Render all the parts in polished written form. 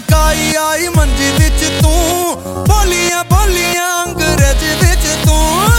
लटकाई आई मंजी विच तू, बोलियां बोलियां अंग्रेज विच तू।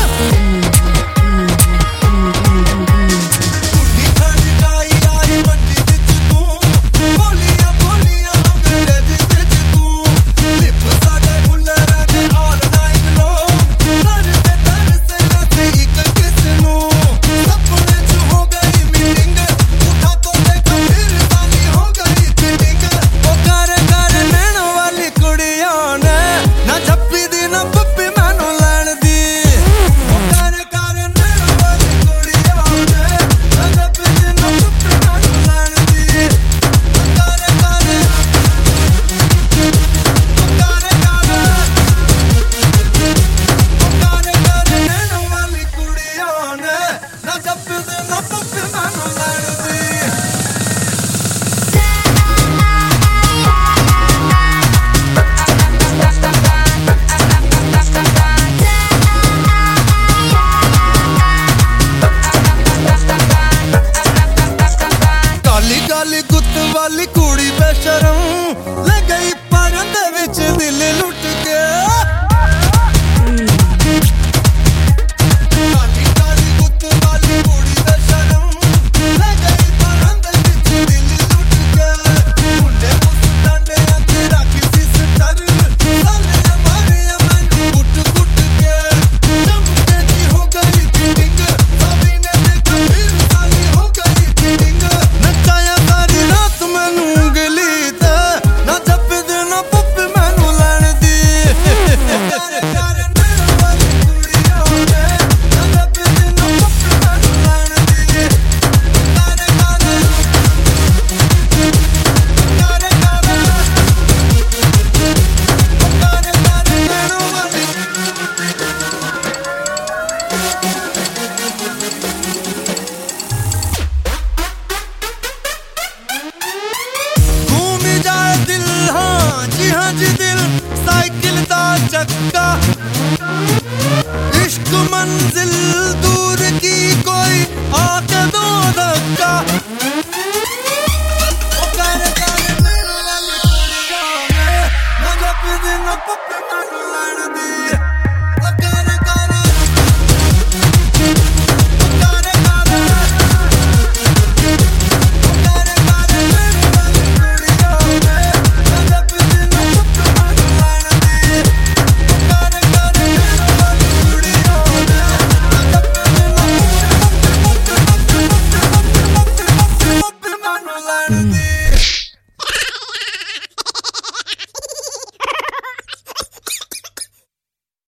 गुत वाली कुड़ी बेशरम ले गई पागल दे विच दिल लुट के। काली काली गुत वाली कुड़ी बेशरम ले गई पागल दे विच दिल लुट के। मुंडे मुस डांडे आके राखी सिस्टर साले हमारे मन गुट गुट के। चमके दी हो गई फीलिंग सभी ने देखा फिर साली हो गई फीलिंग। नचाया चक्का इश्क मंजिल दूर की कोई आके दो धक्का। ओ कर मेरे वाली कुड़ियां ने ना जब दिन पप्पे